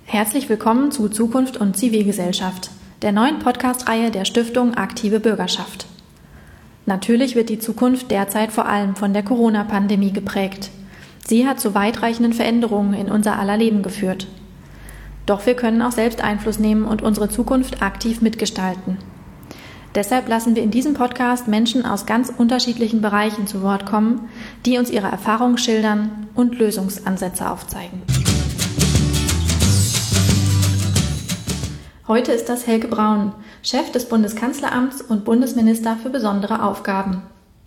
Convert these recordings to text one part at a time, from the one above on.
Herzlich willkommen zu Zukunft und Zivilgesellschaft, der neuen Podcast-Reihe der Stiftung Aktive Bürgerschaft. Natürlich wird die Zukunft derzeit vor allem von der Corona-Pandemie geprägt. Sie hat zu weitreichenden Veränderungen in unser aller Leben geführt. Doch wir können auch selbst Einfluss nehmen und unsere Zukunft aktiv mitgestalten. Deshalb lassen wir in diesem Podcast Menschen aus ganz unterschiedlichen Bereichen zu Wort kommen, die uns ihre Erfahrungen schildern und Lösungsansätze aufzeigen. Heute ist das Helge Braun, Chef des Bundeskanzleramts und Bundesminister für besondere Aufgaben.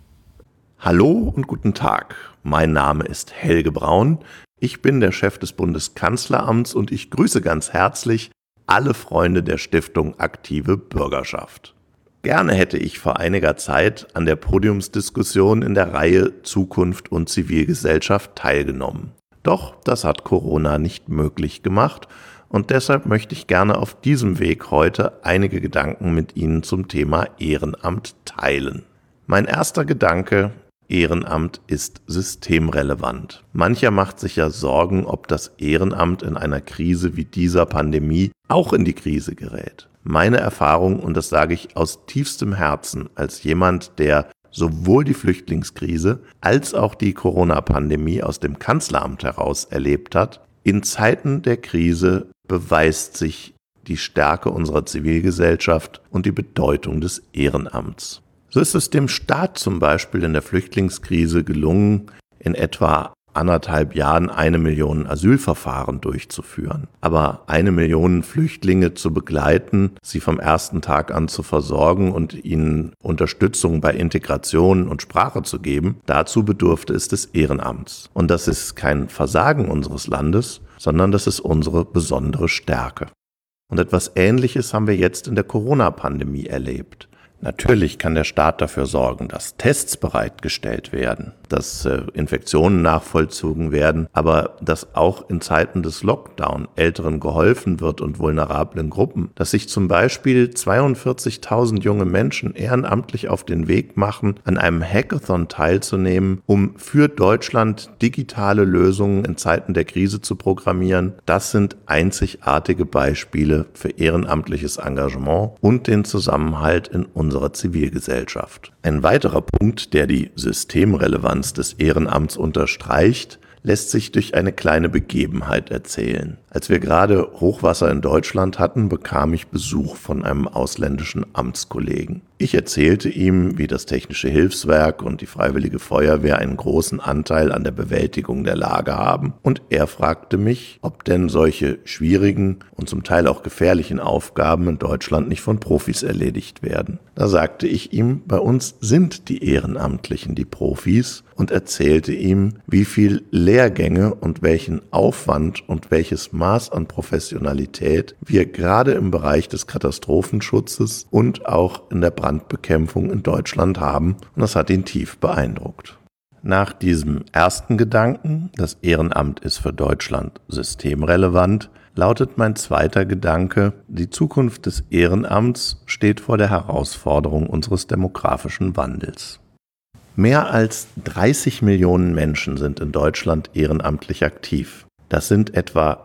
Hallo und guten Tag. Mein Name ist Helge Braun. Ich bin der Chef des Bundeskanzleramts und ich grüße ganz herzlich alle Freunde der Stiftung Aktive Bürgerschaft. Gerne hätte ich vor einiger Zeit an der Podiumsdiskussion in der Reihe Zukunft und Zivilgesellschaft teilgenommen. Doch das hat Corona nicht möglich gemacht. Und deshalb möchte ich gerne auf diesem Weg heute einige Gedanken mit Ihnen zum Thema Ehrenamt teilen. Mein erster Gedanke: Ehrenamt ist systemrelevant. Mancher macht sich ja Sorgen, ob das Ehrenamt in einer Krise wie dieser Pandemie auch in die Krise gerät. Meine Erfahrung, und das sage ich aus tiefstem Herzen als jemand, der sowohl die Flüchtlingskrise als auch die Corona-Pandemie aus dem Kanzleramt heraus erlebt hat: In Zeiten der Krise beweist sich die Stärke unserer Zivilgesellschaft und die Bedeutung des Ehrenamts. So ist es dem Staat zum Beispiel in der Flüchtlingskrise gelungen, in etwa 1,5 Jahren 1 Million Asylverfahren durchzuführen. Aber 1 Million Flüchtlinge zu begleiten, sie vom ersten Tag an zu versorgen und ihnen Unterstützung bei Integration und Sprache zu geben, dazu bedurfte es des Ehrenamts. Und das ist kein Versagen unseres Landes, sondern das ist unsere besondere Stärke. Und etwas Ähnliches haben wir jetzt in der Corona-Pandemie erlebt. Natürlich kann der Staat dafür sorgen, dass Tests bereitgestellt werden, dass Infektionen nachvollzogen werden, aber dass auch in Zeiten des Lockdown Älteren geholfen wird und vulnerablen Gruppen, dass sich zum Beispiel 42.000 junge Menschen ehrenamtlich auf den Weg machen, an einem Hackathon teilzunehmen, um für Deutschland digitale Lösungen in Zeiten der Krise zu programmieren. Das sind einzigartige Beispiele für ehrenamtliches Engagement und den Zusammenhalt in unserer Zivilgesellschaft. Ein weiterer Punkt, der die Systemrelevanz des Ehrenamts unterstreicht, lässt sich durch eine kleine Begebenheit erzählen. Als wir gerade Hochwasser in Deutschland hatten, bekam ich Besuch von einem ausländischen Amtskollegen. Ich erzählte ihm, wie das Technische Hilfswerk und die Freiwillige Feuerwehr einen großen Anteil an der Bewältigung der Lage haben, und er fragte mich, ob denn solche schwierigen und zum Teil auch gefährlichen Aufgaben in Deutschland nicht von Profis erledigt werden. Da sagte ich ihm, bei uns sind die Ehrenamtlichen die Profis, und erzählte ihm, wie viel Lehrgänge und welchen Aufwand und welches Maß an Professionalität wir gerade im Bereich des Katastrophenschutzes und auch in der Brandbekämpfung in Deutschland haben, und das hat ihn tief beeindruckt. Nach diesem ersten Gedanken, das Ehrenamt ist für Deutschland systemrelevant, lautet mein zweiter Gedanke: Die Zukunft des Ehrenamts steht vor der Herausforderung unseres demografischen Wandels. Mehr als 30 Millionen Menschen sind in Deutschland ehrenamtlich aktiv. Das sind etwa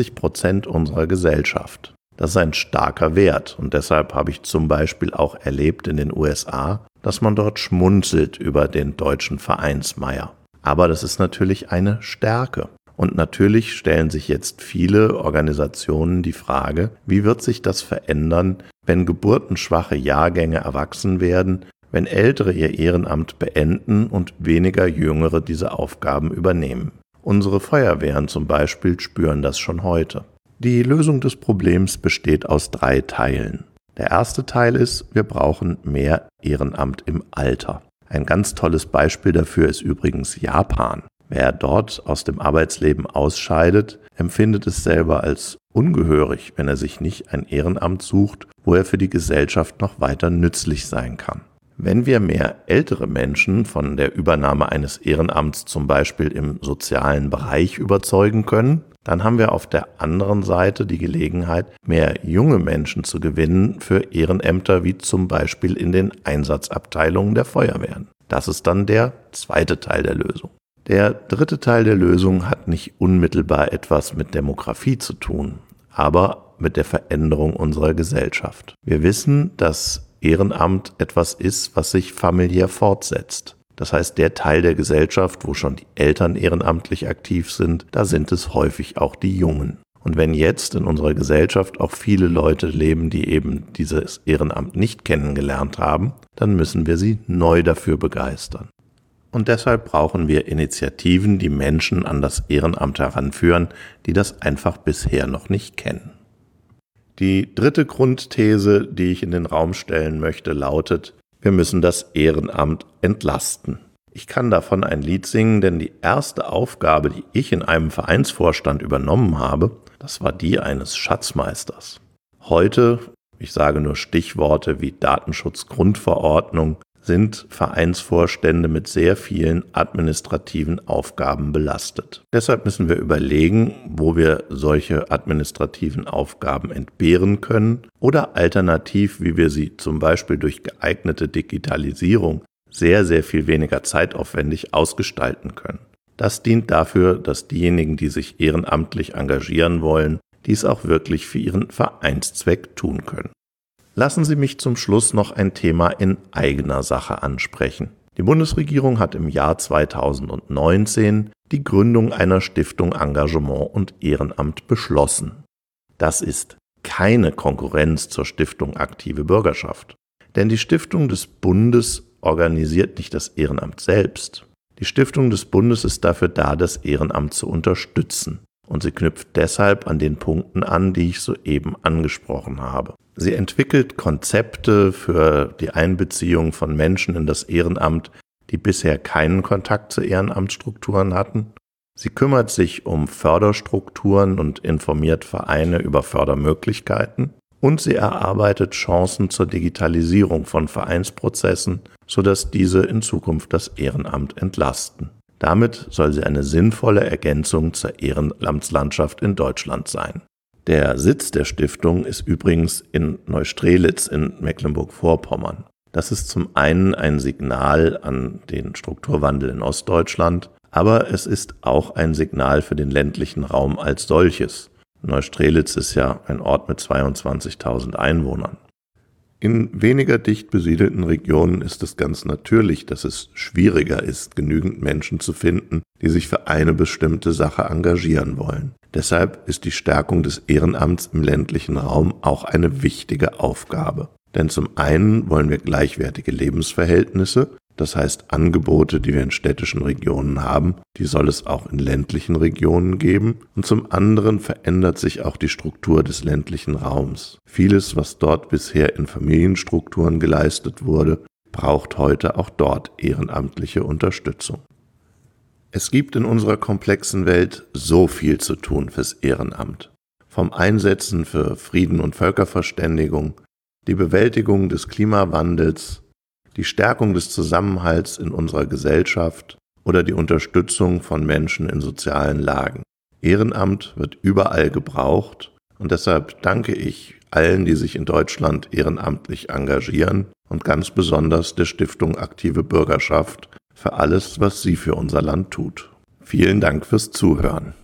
40% unserer Gesellschaft. Das ist ein starker Wert, und deshalb habe ich zum Beispiel auch erlebt in den USA, dass man dort schmunzelt über den deutschen Vereinsmeier. Aber das ist natürlich eine Stärke. Und natürlich stellen sich jetzt viele Organisationen die Frage, wie wird sich das verändern, wenn geburtenschwache Jahrgänge erwachsen werden, wenn Ältere ihr Ehrenamt beenden und weniger Jüngere diese Aufgaben übernehmen. Unsere Feuerwehren zum Beispiel spüren das schon heute. Die Lösung des Problems besteht aus 3 Teilen. Der erste Teil ist: Wir brauchen mehr Ehrenamt im Alter. Ein ganz tolles Beispiel dafür ist übrigens Japan. Wer dort aus dem Arbeitsleben ausscheidet, empfindet es selber als ungehörig, wenn er sich nicht ein Ehrenamt sucht, wo er für die Gesellschaft noch weiter nützlich sein kann. Wenn wir mehr ältere Menschen von der Übernahme eines Ehrenamts zum Beispiel im sozialen Bereich überzeugen können, dann haben wir auf der anderen Seite die Gelegenheit, mehr junge Menschen zu gewinnen für Ehrenämter wie zum Beispiel in den Einsatzabteilungen der Feuerwehren. Das ist dann der zweite Teil der Lösung. Der dritte Teil der Lösung hat nicht unmittelbar etwas mit Demografie zu tun, aber mit der Veränderung unserer Gesellschaft. Wir wissen, dass Ehrenamt etwas ist, was sich familiär fortsetzt. Das heißt, der Teil der Gesellschaft, wo schon die Eltern ehrenamtlich aktiv sind, da sind es häufig auch die Jungen. Und wenn jetzt in unserer Gesellschaft auch viele Leute leben, die eben dieses Ehrenamt nicht kennengelernt haben, dann müssen wir sie neu dafür begeistern. Und deshalb brauchen wir Initiativen, die Menschen an das Ehrenamt heranführen, die das einfach bisher noch nicht kennen. Die dritte Grundthese, die ich in den Raum stellen möchte, lautet: Wir müssen das Ehrenamt entlasten. Ich kann davon ein Lied singen, denn die erste Aufgabe, die ich in einem Vereinsvorstand übernommen habe, das war die eines Schatzmeisters. Heute, ich sage nur Stichworte wie Datenschutzgrundverordnung, sind Vereinsvorstände mit sehr vielen administrativen Aufgaben belastet. Deshalb müssen wir überlegen, wo wir solche administrativen Aufgaben entbehren können oder alternativ, wie wir sie zum Beispiel durch geeignete Digitalisierung sehr, sehr viel weniger zeitaufwendig ausgestalten können. Das dient dafür, dass diejenigen, die sich ehrenamtlich engagieren wollen, dies auch wirklich für ihren Vereinszweck tun können. Lassen Sie mich zum Schluss noch ein Thema in eigener Sache ansprechen. Die Bundesregierung hat im Jahr 2019 die Gründung einer Stiftung Engagement und Ehrenamt beschlossen. Das ist keine Konkurrenz zur Stiftung Aktive Bürgerschaft. Denn die Stiftung des Bundes organisiert nicht das Ehrenamt selbst. Die Stiftung des Bundes ist dafür da, das Ehrenamt zu unterstützen. Und sie knüpft deshalb an den Punkten an, die ich soeben angesprochen habe. Sie entwickelt Konzepte für die Einbeziehung von Menschen in das Ehrenamt, die bisher keinen Kontakt zu Ehrenamtsstrukturen hatten. Sie kümmert sich um Förderstrukturen und informiert Vereine über Fördermöglichkeiten. Und sie erarbeitet Chancen zur Digitalisierung von Vereinsprozessen, sodass diese in Zukunft das Ehrenamt entlasten. Damit soll sie eine sinnvolle Ergänzung zur Ehrenamtslandschaft in Deutschland sein. Der Sitz der Stiftung ist übrigens in Neustrelitz in Mecklenburg-Vorpommern. Das ist zum einen ein Signal an den Strukturwandel in Ostdeutschland, aber es ist auch ein Signal für den ländlichen Raum als solches. Neustrelitz ist ja ein Ort mit 22.000 Einwohnern. In weniger dicht besiedelten Regionen ist es ganz natürlich, dass es schwieriger ist, genügend Menschen zu finden, die sich für eine bestimmte Sache engagieren wollen. Deshalb ist die Stärkung des Ehrenamts im ländlichen Raum auch eine wichtige Aufgabe. Denn zum einen wollen wir gleichwertige Lebensverhältnisse, das heißt Angebote, die wir in städtischen Regionen haben, die soll es auch in ländlichen Regionen geben. Und zum anderen verändert sich auch die Struktur des ländlichen Raums. Vieles, was dort bisher in Familienstrukturen geleistet wurde, braucht heute auch dort ehrenamtliche Unterstützung. Es gibt in unserer komplexen Welt so viel zu tun fürs Ehrenamt. Vom Einsetzen für Frieden und Völkerverständigung, die Bewältigung des Klimawandels, die Stärkung des Zusammenhalts in unserer Gesellschaft oder die Unterstützung von Menschen in sozialen Lagen. Ehrenamt wird überall gebraucht und deshalb danke ich allen, die sich in Deutschland ehrenamtlich engagieren und ganz besonders der Stiftung Aktive Bürgerschaft für alles, was sie für unser Land tut. Vielen Dank fürs Zuhören.